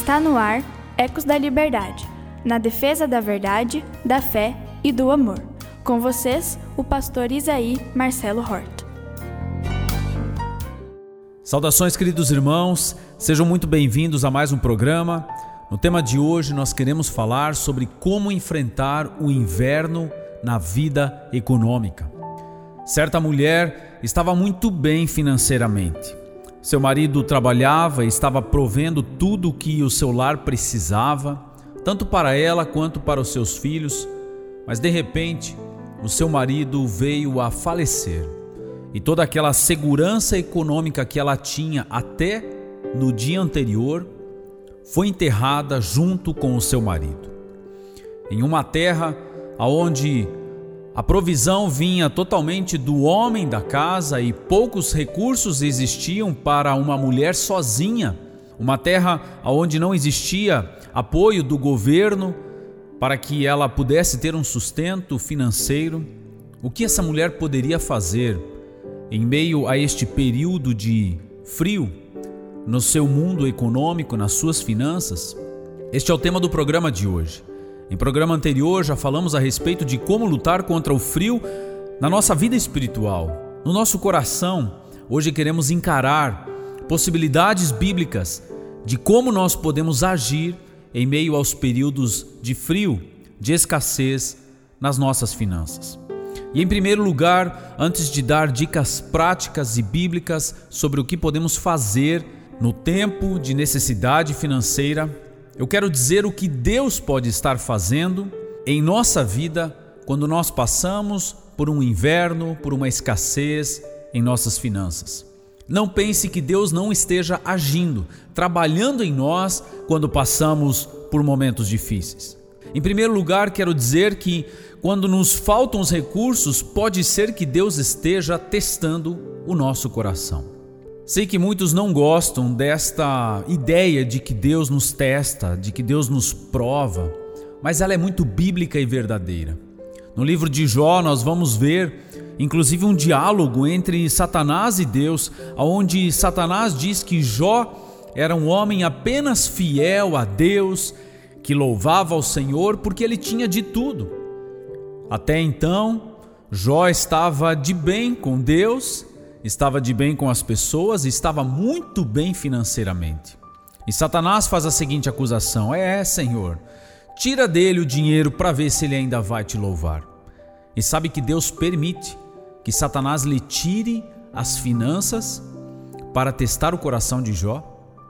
Está no ar Ecos da Liberdade, na defesa da verdade, da fé e do amor. Com vocês, o pastor Isaí Marcelo Horta. Saudações, queridos irmãos, sejam muito bem-vindos a mais um programa. No tema de hoje nós queremos falar sobre como enfrentar o inverno na vida econômica. Certa mulher estava muito bem financeiramente. Seu marido trabalhava e estava provendo tudo o que o seu lar precisava, tanto para ela quanto para os seus filhos, mas de repente o seu marido veio a falecer e toda aquela segurança econômica que ela tinha até no dia anterior foi enterrada junto com o seu marido. Em uma terra onde a provisão vinha totalmente do homem da casa e poucos recursos existiam para uma mulher sozinha, uma terra onde não existia apoio do governo para que ela pudesse ter um sustento financeiro, o que essa mulher poderia fazer em meio a este período de frio no seu mundo econômico, nas suas finanças? Este é o tema do programa de hoje. Em programa anterior já falamos a respeito de como lutar contra o frio na nossa vida espiritual, no nosso coração. Hoje queremos encarar possibilidades bíblicas de como nós podemos agir em meio aos períodos de frio, de escassez nas nossas finanças. E em primeiro lugar, antes de dar dicas práticas e bíblicas sobre o que podemos fazer no tempo de necessidade financeira, eu quero dizer o que Deus pode estar fazendo em nossa vida quando nós passamos por um inverno, por uma escassez em nossas finanças. Não pense que Deus não esteja agindo, trabalhando em nós quando passamos por momentos difíceis. Em primeiro lugar, quero dizer que quando nos faltam os recursos, pode ser que Deus esteja testando o nosso coração. Sei que muitos não gostam desta ideia de que Deus nos testa, de que Deus nos prova, mas ela é muito bíblica e verdadeira. No livro de Jó nós vamos ver, inclusive, um diálogo entre Satanás e Deus, onde Satanás diz que Jó era um homem apenas fiel a Deus, que louvava ao Senhor porque ele tinha de tudo. Até então, Jó estava de bem com Deus, estava de bem com as pessoas e estava muito bem financeiramente. E Satanás faz a seguinte acusação: Senhor, tira dele o dinheiro para ver se ele ainda vai te louvar. E sabe que Deus permite que Satanás lhe tire as finanças para testar o coração de Jó?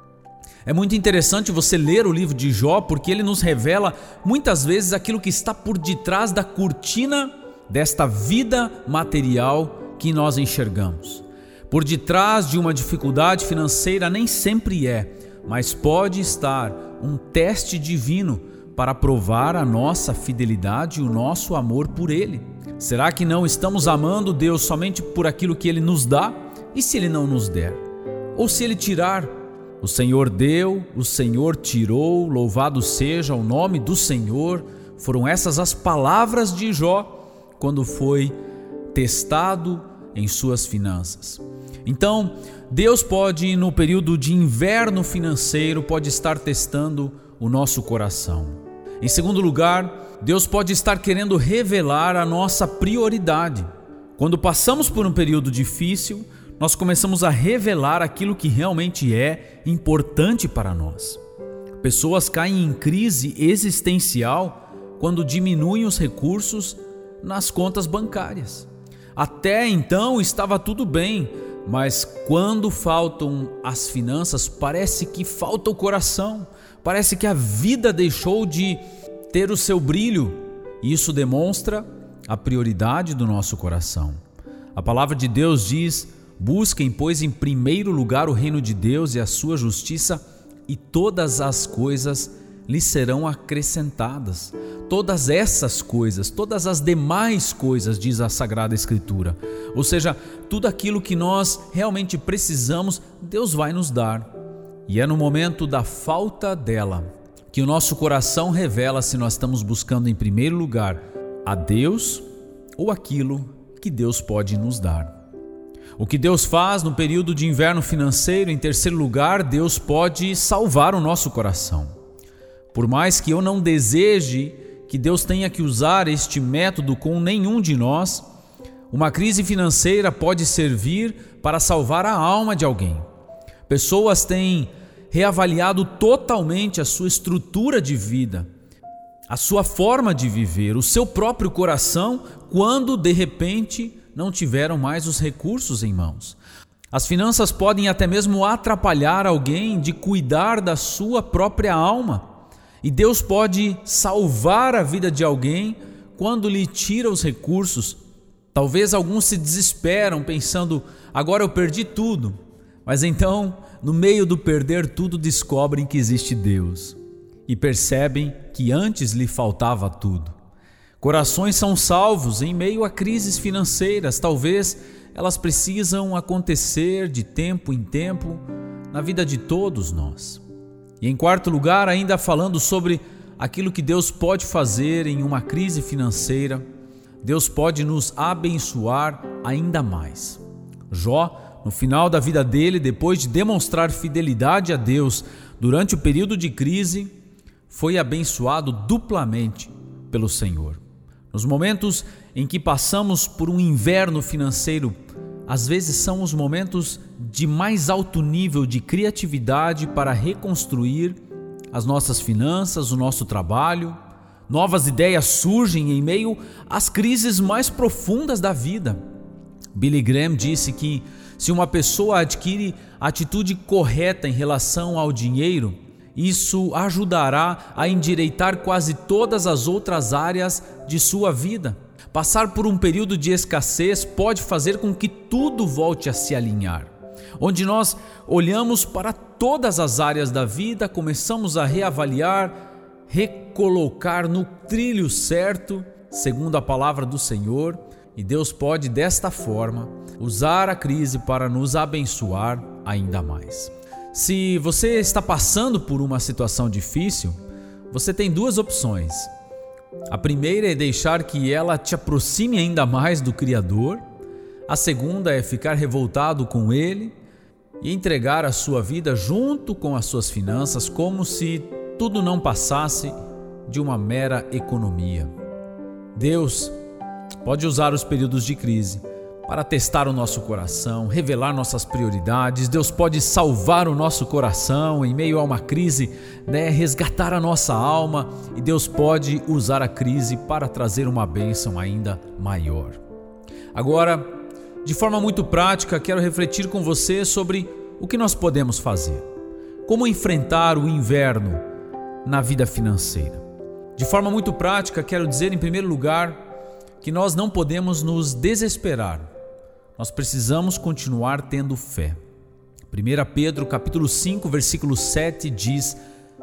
É muito interessante você ler o livro de Jó, porque ele nos revela muitas vezes aquilo que está por detrás da cortina desta vida material que nós enxergamos. Por detrás de uma dificuldade financeira nem sempre mas pode estar um teste divino para provar a nossa fidelidade e o nosso amor por Ele. Será que não estamos amando Deus somente por aquilo que Ele nos dá? E se Ele não nos der? Ou se Ele tirar? O Senhor deu, o Senhor tirou, louvado seja o nome do Senhor. Foram essas as palavras de Jó quando foi testado em suas finanças. Então, Deus pode, no período de inverno financeiro, pode estar testando o nosso coração. Em segundo lugar, Deus pode estar querendo revelar a nossa prioridade. Quando passamos por um período difícil, nós começamos a revelar aquilo que realmente é importante para nós. Pessoas caem em crise existencial quando diminuem os recursos nas contas bancárias. Até então estava tudo bem, mas quando faltam as finanças, parece que falta o coração, parece que a vida deixou de ter o seu brilho, e isso demonstra a prioridade do nosso coração. A palavra de Deus diz: busquem, pois, em primeiro lugar o reino de Deus e a sua justiça, e todas as coisas lhes serão acrescentadas. Todas essas coisas, todas as demais coisas, diz a Sagrada Escritura. Ou seja, tudo aquilo que nós realmente precisamos, Deus vai nos dar. E é no momento da falta dela que o nosso coração revela se nós estamos buscando em primeiro lugar a Deus ou aquilo que Deus pode nos dar. O que Deus faz no período de inverno financeiro, em terceiro lugar, Deus pode salvar o nosso coração. Por mais que eu não deseje que Deus tenha que usar este método com nenhum de nós, uma crise financeira pode servir para salvar a alma de alguém. Pessoas têm reavaliado totalmente a sua estrutura de vida, a sua forma de viver, o seu próprio coração, quando de repente não tiveram mais os recursos em mãos. As finanças podem até mesmo atrapalhar alguém de cuidar da sua própria alma. E Deus pode salvar a vida de alguém quando lhe tira os recursos. Talvez alguns se desesperam pensando, agora eu perdi tudo. Mas então, no meio do perder tudo, descobrem que existe Deus. E percebem que antes lhe faltava tudo. Corações são salvos em meio a crises financeiras. Talvez elas precisam acontecer de tempo em tempo na vida de todos nós. E em quarto lugar, ainda falando sobre aquilo que Deus pode fazer em uma crise financeira, Deus pode nos abençoar ainda mais. Jó, no final da vida dele, depois de demonstrar fidelidade a Deus durante o período de crise, foi abençoado duplamente pelo Senhor. Nos momentos em que passamos por um inverno financeiro, às vezes são os momentos de mais alto nível de criatividade para reconstruir as nossas finanças, o nosso trabalho. Novas ideias surgem em meio às crises mais profundas da vida. Billy Graham disse que se uma pessoa adquire a atitude correta em relação ao dinheiro, isso ajudará a endireitar quase todas as outras áreas de sua vida. Passar por um período de escassez pode fazer com que tudo volte a se alinhar. Onde nós olhamos para todas as áreas da vida, começamos a reavaliar, recolocar no trilho certo, segundo a palavra do Senhor, e Deus pode, desta forma, usar a crise para nos abençoar ainda mais. Se você está passando por uma situação difícil, você tem duas opções. A primeira é deixar que ela te aproxime ainda mais do Criador. A segunda é ficar revoltado com Ele e entregar a sua vida junto com as suas finanças, como se tudo não passasse de uma mera economia. Deus pode usar os períodos de crise para testar o nosso coração, revelar nossas prioridades. Deus pode salvar o nosso coração em meio a uma crise, resgatar a nossa alma, e Deus pode usar a crise para trazer uma bênção ainda maior. Agora, de forma muito prática, quero refletir com você sobre o que nós podemos fazer. Como enfrentar o inverno na vida financeira. De forma muito prática, quero dizer, em primeiro lugar, que nós não podemos nos desesperar. Nós precisamos continuar tendo fé. 1 Pedro capítulo 5, versículo 7 diz: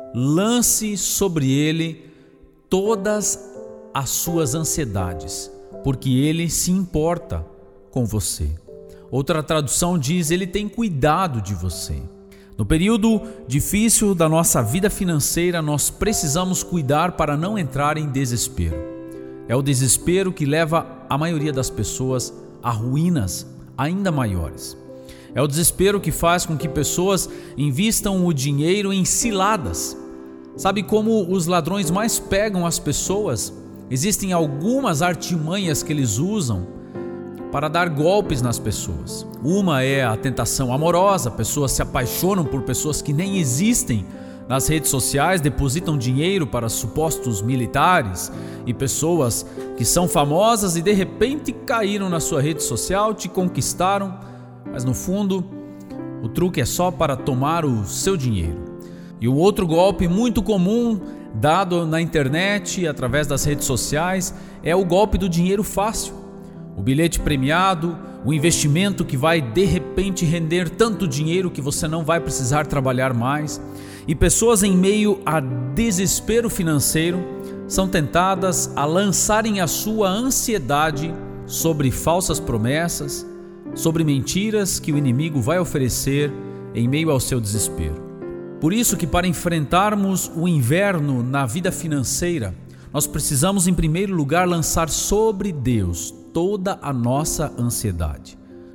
lance sobre ele todas as suas ansiedades, porque ele se importa com você. Outra tradução diz: ele tem cuidado de você. No período difícil da nossa vida financeira, nós precisamos cuidar para não entrar em desespero. É o desespero que leva a maioria das pessoas a ruínas ainda maiores. É o desespero que faz com que pessoas invistam o dinheiro em ciladas. Sabe como os ladrões mais pegam as pessoas? Existem algumas artimanhas que eles usam para dar golpes nas pessoas. Uma é a tentação amorosa. Pessoas se apaixonam por pessoas que nem existem nas redes sociais, depositam dinheiro para supostos militares e pessoas que são famosas e de repente caíram na sua rede social, te conquistaram, mas no fundo o truque é só para tomar o seu dinheiro. E o outro golpe muito comum dado na internet, através das redes sociais, é o golpe do dinheiro fácil. O bilhete premiado, o investimento que vai de repente render tanto dinheiro que você não vai precisar trabalhar mais. E pessoas em meio a desespero financeiro são tentadas a lançarem a sua ansiedade sobre falsas promessas, sobre mentiras que o inimigo vai oferecer em meio ao seu desespero. Por isso que para enfrentarmos o inverno na vida financeira, nós precisamos em primeiro lugar lançar sobre Deus toda a nossa ansiedade.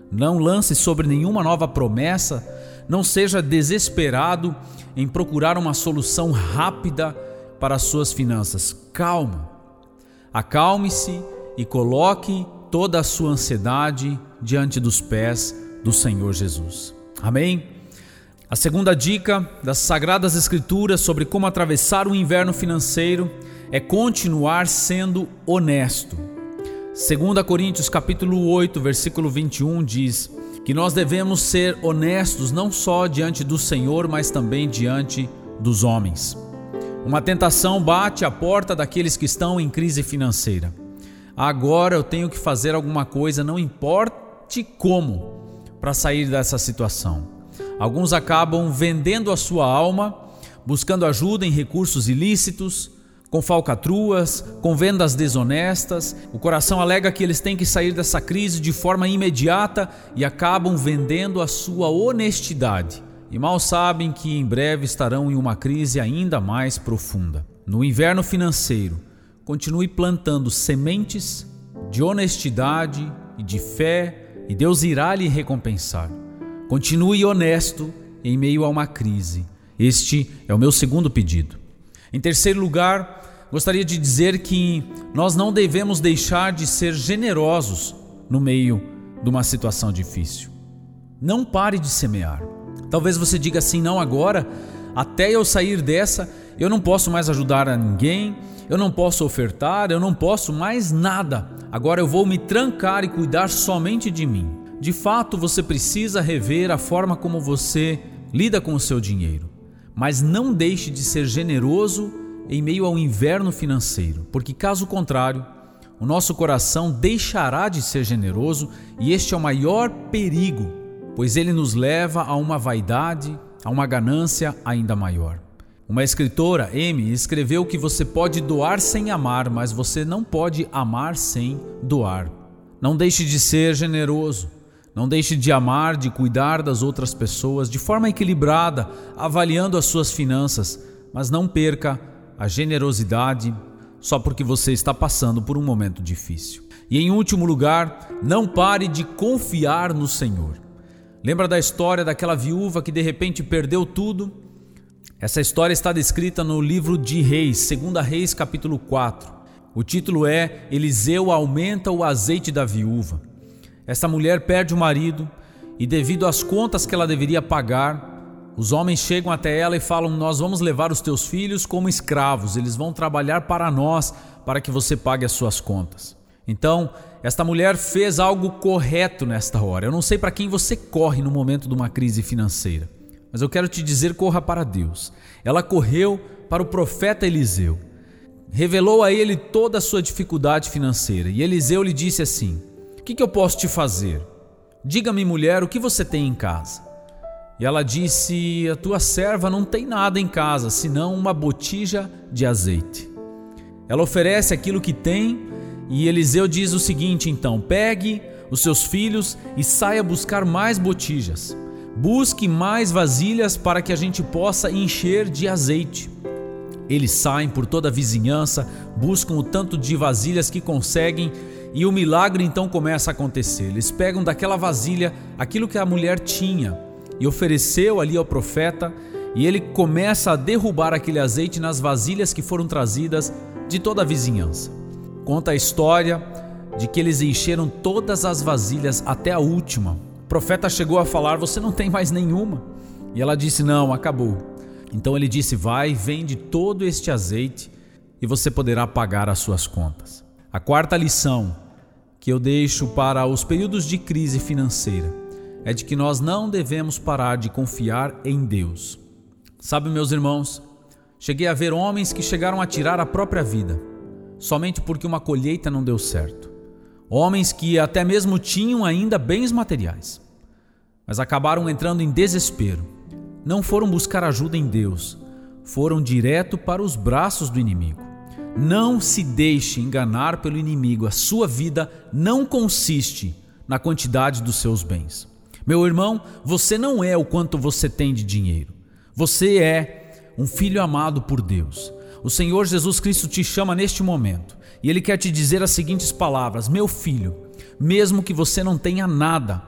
Não lance sobre nenhuma nova promessa. Não seja desesperado em procurar uma solução rápida para as suas finanças. Calma. Acalme-se e coloque toda a sua ansiedade diante dos pés do Senhor Jesus. Amém? A segunda dica das Sagradas Escrituras sobre como atravessar o inverno financeiro é continuar sendo honesto. 2 Coríntios capítulo 8, versículo 21 diz que nós devemos ser honestos não só diante do Senhor, mas também diante dos homens. Uma tentação bate à porta daqueles que estão em crise financeira. Agora eu tenho que fazer alguma coisa, não importe como, para sair dessa situação. Alguns acabam vendendo a sua alma, buscando ajuda em recursos ilícitos, com falcatruas, com vendas desonestas. O coração alega que eles têm que sair dessa crise de forma imediata e acabam vendendo a sua honestidade. E mal sabem que em breve estarão em uma crise ainda mais profunda. No inverno financeiro, continue plantando sementes de honestidade e de fé e Deus irá lhe recompensar. Continue honesto em meio a uma crise. Este é o meu segundo pedido. Em terceiro lugar, gostaria de dizer que nós não devemos deixar de ser generosos no meio de uma situação difícil. Não pare de semear. Talvez você diga assim, não agora, até eu sair dessa, eu não posso mais ajudar a ninguém, eu não posso ofertar, eu não posso mais nada. Agora eu vou me trancar e cuidar somente de mim. De fato, você precisa rever a forma como você lida com o seu dinheiro. Mas não deixe de ser generoso em meio ao inverno financeiro, porque caso contrário, o nosso coração deixará de ser generoso e este é o maior perigo, pois ele nos leva a uma vaidade, a uma ganância ainda maior. Uma escritora, Amy, escreveu que você pode doar sem amar, mas você não pode amar sem doar. Não deixe de ser generoso. Não deixe de amar, de cuidar das outras pessoas de forma equilibrada, avaliando as suas finanças, mas não perca a generosidade só porque você está passando por um momento difícil. E em último lugar, não pare de confiar no Senhor. Lembra da história daquela viúva que de repente perdeu tudo? Essa história está descrita no livro de Reis, 2 Reis capítulo 4. O título é Eliseu aumenta o azeite da viúva. Essa mulher perde o marido e devido às contas que ela deveria pagar, os homens chegam até ela e falam, nós vamos levar os teus filhos como escravos, eles vão trabalhar para nós, para que você pague as suas contas. Então, esta mulher fez algo correto nesta hora. Eu não sei para quem você corre no momento de uma crise financeira, mas eu quero te dizer, corra para Deus. Ela correu para o profeta Eliseu, revelou a ele toda a sua dificuldade financeira e Eliseu lhe disse assim, o que eu posso te fazer? Diga-me, mulher, o que você tem em casa? E ela disse, a tua serva não tem nada em casa, senão uma botija de azeite. Ela oferece aquilo que tem e Eliseu diz o seguinte, então, pegue os seus filhos e saia buscar mais botijas. Busque mais vasilhas para que a gente possa encher de azeite. Eles saem por toda a vizinhança, buscam o tanto de vasilhas que conseguem e o milagre então começa a acontecer. Eles pegam daquela vasilha aquilo que a mulher tinha e ofereceu ali ao profeta e ele começa a derrubar aquele azeite nas vasilhas que foram trazidas de toda a vizinhança. Conta a história de que eles encheram todas as vasilhas até a última. O profeta chegou a falar, você não tem mais nenhuma? E ela disse, não, acabou. Então ele disse, vai, vende todo este azeite e você poderá pagar as suas contas. A quarta lição que eu deixo para os períodos de crise financeira é de que nós não devemos parar de confiar em Deus. Sabe, meus irmãos, cheguei a ver homens que chegaram a tirar a própria vida, somente porque uma colheita não deu certo. Homens que até mesmo tinham ainda bens materiais, mas acabaram entrando em desespero. Não foram buscar ajuda em Deus, foram direto para os braços do inimigo. Não se deixe enganar pelo inimigo. A sua vida não consiste na quantidade dos seus bens. Meu irmão, você não é o quanto você tem de dinheiro. Você é um filho amado por Deus. O Senhor Jesus Cristo te chama neste momento e Ele quer te dizer as seguintes palavras: meu filho, mesmo que você não tenha nada,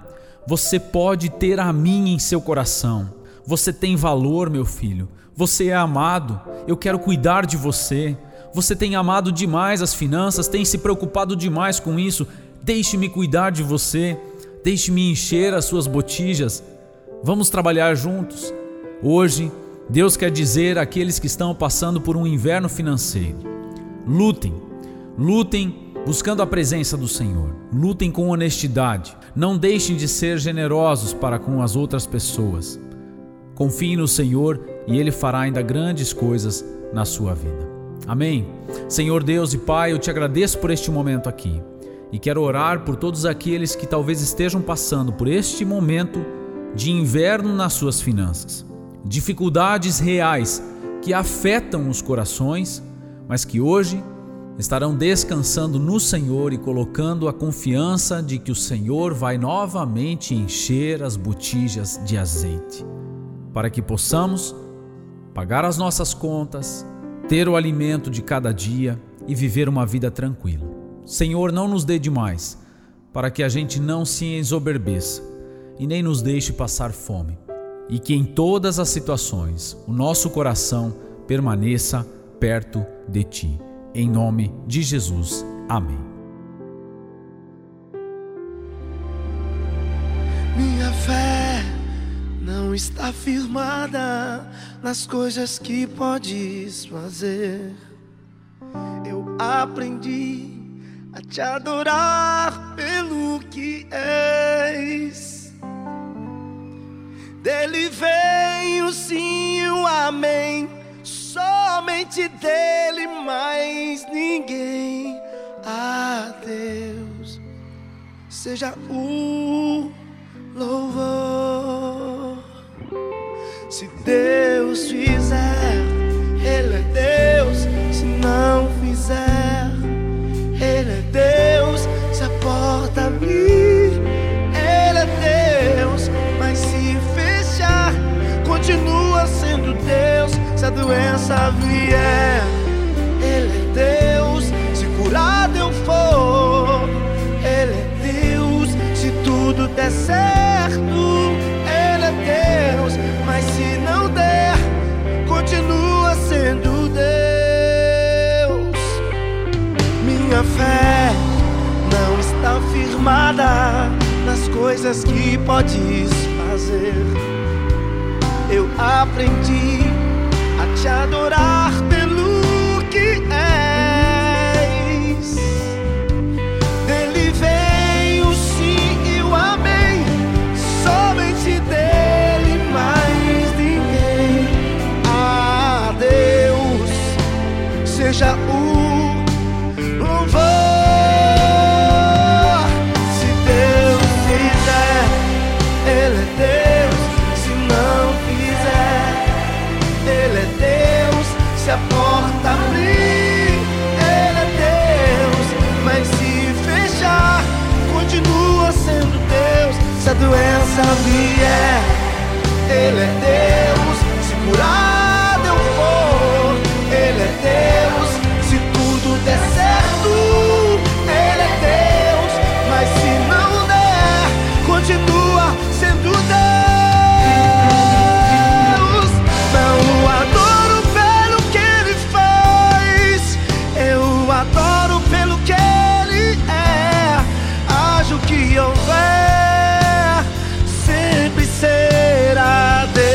Você pode ter a mim em seu coração. Você tem valor, meu filho. Você é amado. Eu quero cuidar de você. Você tem amado demais as finanças, tem se preocupado demais com isso. Deixe-me cuidar de você. Deixe-me encher as suas botijas. Vamos trabalhar juntos. Hoje, Deus quer dizer àqueles que estão passando por um inverno financeiro: lutem buscando a presença do Senhor. Lutem com honestidade. Não deixem de ser generosos para com as outras pessoas. Confie no Senhor e Ele fará ainda grandes coisas na sua vida. Amém? Senhor Deus e Pai, eu te agradeço por este momento aqui. E quero orar por todos aqueles que talvez estejam passando por este momento de inverno nas suas finanças. Dificuldades reais que afetam os corações, mas que hoje estarão descansando no Senhor e colocando a confiança de que o Senhor vai novamente encher as botijas de azeite, para que possamos pagar as nossas contas, ter o alimento de cada dia e viver uma vida tranquila. Senhor, não nos dê demais, para que a gente não se ensoberbeça e nem nos deixe passar fome, e que em todas as situações o nosso coração permaneça perto de Ti. Em nome de Jesus. Amém. Minha fé não está firmada nas coisas que podes fazer. Eu aprendi a te adorar pelo que és. Dele vem o sim e o amém. Somente dele, mais ninguém. A Deus seja o louvor. Se Deus fizer, Ele é Deus. Se não fizer, Ele é Deus. Se a porta abrir, Ele é Deus. Mas se fechar, continua sendo Deus. Se a doença vier, Ele é Deus. Se curado eu for, Ele é Deus. Se tudo der certo, Ele é Deus. Mas se não der, continua sendo Deus. Minha fé não está firmada nas coisas que podes fazer. Eu aprendi a te adorar pelo que és. Dele vem o sim e o amém. Somente dele, mais ninguém. A Deus seja o louvor. Se Deus fizer, Ele é Deus. Se não fizer, Ele é Deus. Se a porta abrir, Ele é Deus. Mas se fechar, continua sendo Deus. Se a doença vier, Ele é Deus. Se curado eu for, Ele é Deus. Se tudo der certo, Ele é Deus. Mas se não der, continua sendo Deus. Não adoro pelo que Ele faz, eu adoro pelo que Ele é. Haja o que houver, sempre será Deus.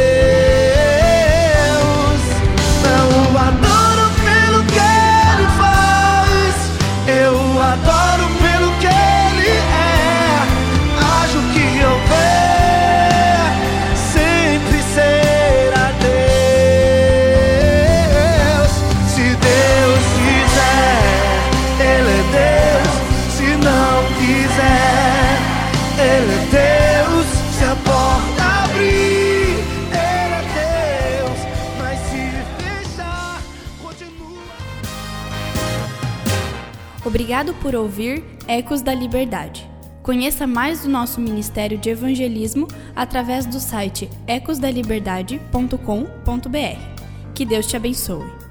Não adoro pelo que Ele faz, eu adoro pelo que Ele é. Haja o que houver, sempre será Deus. Se Deus quiser, Ele é Deus. Se não quiser, Ele é Deus. Se a porta abrir, Ele é Deus. Mas se fechar, continua. Obrigado por ouvir Ecos da Liberdade. Conheça mais do nosso Ministério de Evangelismo através do site ecosdaliberdade.com.br. Que Deus te abençoe.